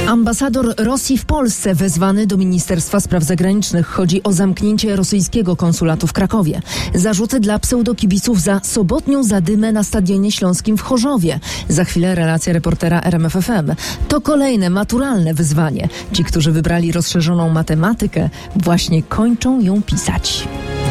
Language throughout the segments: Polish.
Ambasador Rosji w Polsce wezwany do Ministerstwa Spraw Zagranicznych. Chodzi o zamknięcie rosyjskiego konsulatu w Krakowie. Zarzuty dla pseudokibiców za sobotnią zadymę na Stadionie Śląskim w Chorzowie. Za chwilę relacja reportera RMF FM. To kolejne maturalne wyzwanie. Ci, którzy wybrali rozszerzoną matematykę, właśnie kończą ją pisać.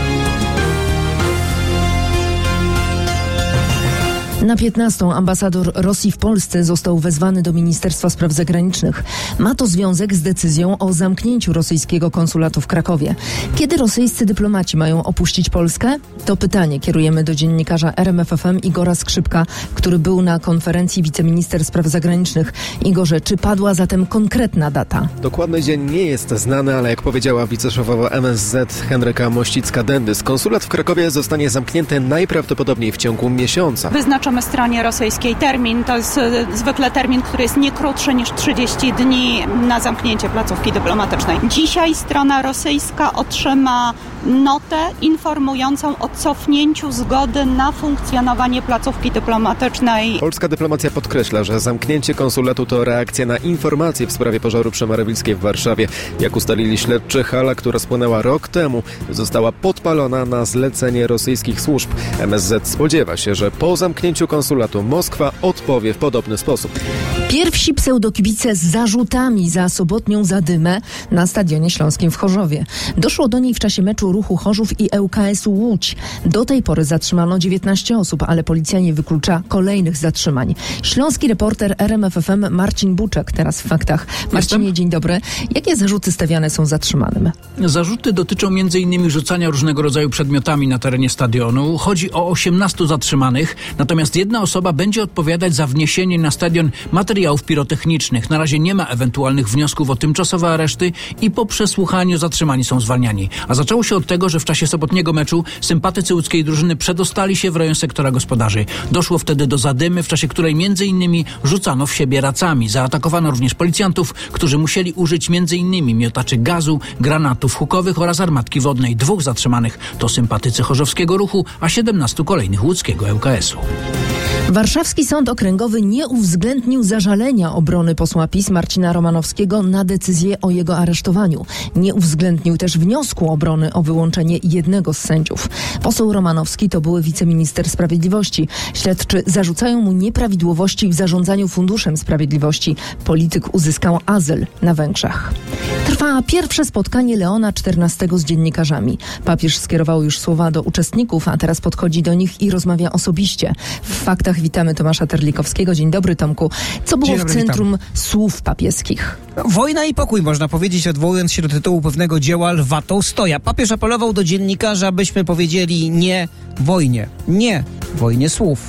Na 15 ambasador Rosji w Polsce został wezwany do Ministerstwa Spraw Zagranicznych. Ma to związek z decyzją o zamknięciu rosyjskiego konsulatu w Krakowie. Kiedy rosyjscy dyplomaci mają opuścić Polskę? To pytanie kierujemy do dziennikarza RMF FM Igora Skrzypka, który był na konferencji wiceminister spraw zagranicznych. Igorze, czy padła zatem konkretna data? Dokładny dzień nie jest znany, ale jak powiedziała wiceszefowa MSZ Henryka Mościcka-Dendys, konsulat w Krakowie zostanie zamknięty najprawdopodobniej w ciągu miesiąca. Wyznaczamy stronie rosyjskiej termin. To jest zwykle termin, który jest nie krótszy niż 30 dni na zamknięcie placówki dyplomatycznej. Dzisiaj strona rosyjska otrzyma notę informującą o cofnięciu zgody na funkcjonowanie placówki dyplomatycznej. Polska dyplomacja podkreśla, że zamknięcie konsulatu to reakcja na informacje w sprawie pożaru przy Marewilskiej w Warszawie. Jak ustalili śledczy, hala, która spłonęła rok temu, została podpalona na zlecenie rosyjskich służb. MSZ spodziewa się, że po zamknięciu konsulatu Moskwa odpowie w podobny sposób. Pierwsi pseudokibice z zarzutami za sobotnią zadymę na Stadionie Śląskim w Chorzowie. Doszło do niej w czasie meczu Ruchu Chorzów i ŁKS-u Łódź. Do tej pory zatrzymano 19 osób, ale policja nie wyklucza kolejnych zatrzymań. Śląski reporter RMF FM Marcin Buczek, teraz w faktach. Marcinie, dzień dobry. Jakie zarzuty stawiane są zatrzymanym? Zarzuty dotyczą m.in. rzucania różnego rodzaju przedmiotami na terenie stadionu. Chodzi o 18 zatrzymanych, natomiast jedna osoba będzie odpowiadać za wniesienie na stadion materiałów pirotechnicznych. Na razie nie ma ewentualnych wniosków o tymczasowe areszty i po przesłuchaniu zatrzymani są zwalniani. A zaczęło się od tego, że w czasie sobotniego meczu sympatycy łódzkiej drużyny przedostali się w rejon sektora gospodarzy. Doszło wtedy do zadymy, w czasie której m.in. rzucano w siebie racami. Zaatakowano również policjantów, którzy musieli użyć m.in. miotaczy gazu, granatów hukowych oraz armatki wodnej. 2 zatrzymanych to sympatycy chorzowskiego ruchu, a 17 kolejnych łódzkiego ŁKS-u. Warszawski Sąd Okręgowy nie uwzględnił zażalenia obrony posła PiS Marcina Romanowskiego na decyzję o jego aresztowaniu. Nie uwzględnił też wniosku obrony o wyłączenie jednego z sędziów. Poseł Romanowski to były wiceminister sprawiedliwości. Śledczy zarzucają mu nieprawidłowości w zarządzaniu Funduszem Sprawiedliwości. Polityk uzyskał azyl na Węgrzech. Trwa pierwsze spotkanie Leona XIV z dziennikarzami. Papież skierował już słowa do uczestników, a teraz podchodzi do nich i rozmawia osobiście. W faktach witamy Tomasza Terlikowskiego. Dzień dobry, Tomku. Co było w centrum słów papieskich? Wojna i pokój, można powiedzieć, odwołując się do tytułu pewnego dzieła Lwa Tołstoja. Papież apelował do dziennikarzy, abyśmy powiedzieli nie wojnie. Nie wojnie słów.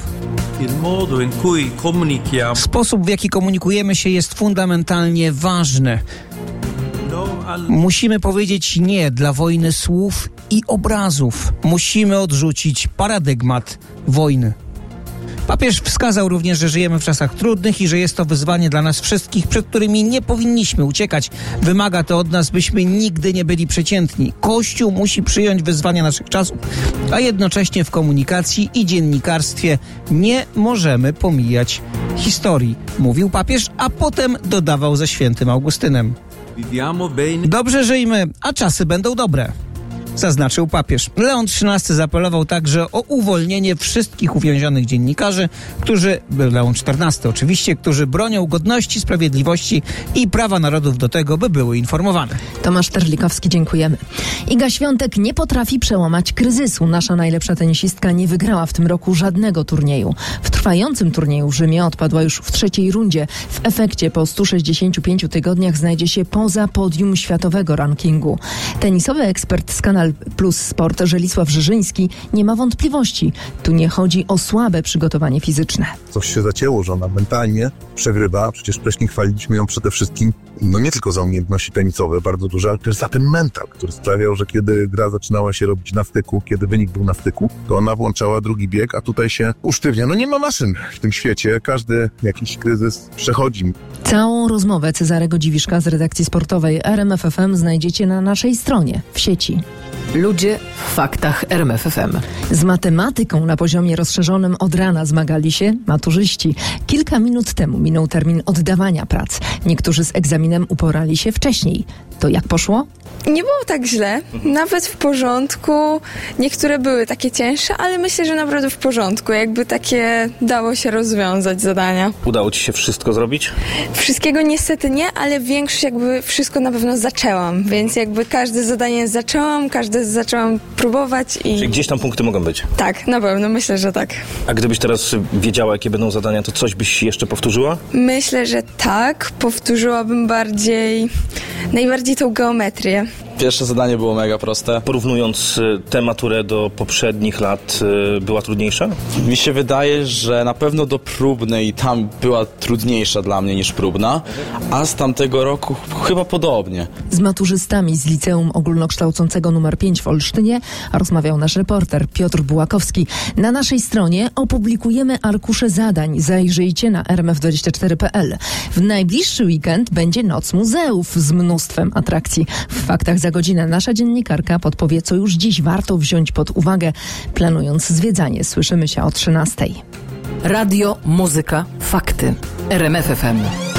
Sposób, w jaki komunikujemy się, jest fundamentalnie ważny. Musimy powiedzieć nie dla wojny słów i obrazów. Musimy odrzucić paradygmat wojny. Papież wskazał również, że żyjemy w czasach trudnych i że jest to wyzwanie dla nas wszystkich, przed którymi nie powinniśmy uciekać. Wymaga to od nas, byśmy nigdy nie byli przeciętni. Kościół musi przyjąć wyzwania naszych czasów, a jednocześnie w komunikacji i dziennikarstwie nie możemy pomijać historii, mówił papież, a potem dodawał ze świętym Augustynem. Dobrze żyjmy, a czasy będą dobre, zaznaczył papież. Leon XIII zaapelował także o uwolnienie wszystkich uwięzionych dziennikarzy, Leon XIV oczywiście, którzy bronią godności, sprawiedliwości i prawa narodów do tego, by były informowane. Tomasz Terlikowski, dziękujemy. Iga Świątek nie potrafi przełamać kryzysu. Nasza najlepsza tenisistka nie wygrała w tym roku żadnego turnieju. W trwającym turnieju w Rzymie odpadła już w 3. rundzie. W efekcie po 165 tygodniach znajdzie się poza podium światowego rankingu. Tenisowy ekspert z Kanal Plus Sport Żelisław Żyżyński nie ma wątpliwości. Tu nie chodzi o słabe przygotowanie fizyczne. Coś się zacięło, że ona mentalnie przegrywa. Przecież wcześniej chwaliliśmy ją przede wszystkim, nie tylko za umiejętności tenisowe bardzo duże, ale też za ten mental, który sprawiał, że kiedy gra zaczynała się robić na styku, kiedy wynik był na styku, to ona włączała drugi bieg, a tutaj się usztywnia. Nie ma maszyn w tym świecie. Każdy jakiś kryzys przechodzi. Całą rozmowę Cezarego Dziwiszka z redakcji sportowej RMF FM znajdziecie na naszej stronie w sieci. Ludzie w faktach RMF FM. Z matematyką na poziomie rozszerzonym od rana zmagali się maturzyści. Kilka minut temu minął termin oddawania prac. Niektórzy z egzaminem uporali się wcześniej. To jak poszło? Nie było tak źle, nawet w porządku. Niektóre były takie cięższe, ale myślę, że naprawdę w porządku. Jakby takie dało się rozwiązać zadania. Udało ci się wszystko zrobić? Wszystkiego niestety nie, ale większość jakby wszystko na pewno zaczęłam, więc jakby każde zadanie zaczęłam próbować i... Czyli gdzieś tam punkty mogą być? Tak, na pewno, myślę, że tak. A gdybyś teraz wiedziała, jakie będą zadania, to coś byś jeszcze powtórzyła? Myślę, że tak. Powtórzyłabym najbardziej tą geometrię. Pierwsze zadanie było mega proste. Porównując tę maturę do poprzednich lat, była trudniejsza? Mi się wydaje, że na pewno do próbnej tam była trudniejsza dla mnie niż próbna, a z tamtego roku chyba podobnie. Z maturzystami z Liceum Ogólnokształcącego nr 5 w Olsztynie rozmawiał nasz reporter Piotr Bułakowski. Na naszej stronie opublikujemy arkusze zadań. Zajrzyjcie na rmf24.pl. W najbliższy weekend będzie Noc Muzeów z mnóstwem atrakcji. W Faktach za godzinę nasza dziennikarka podpowie, co już dziś warto wziąć pod uwagę, planując zwiedzanie. Słyszymy się o 13:00. Radio, muzyka, fakty. RMF FM.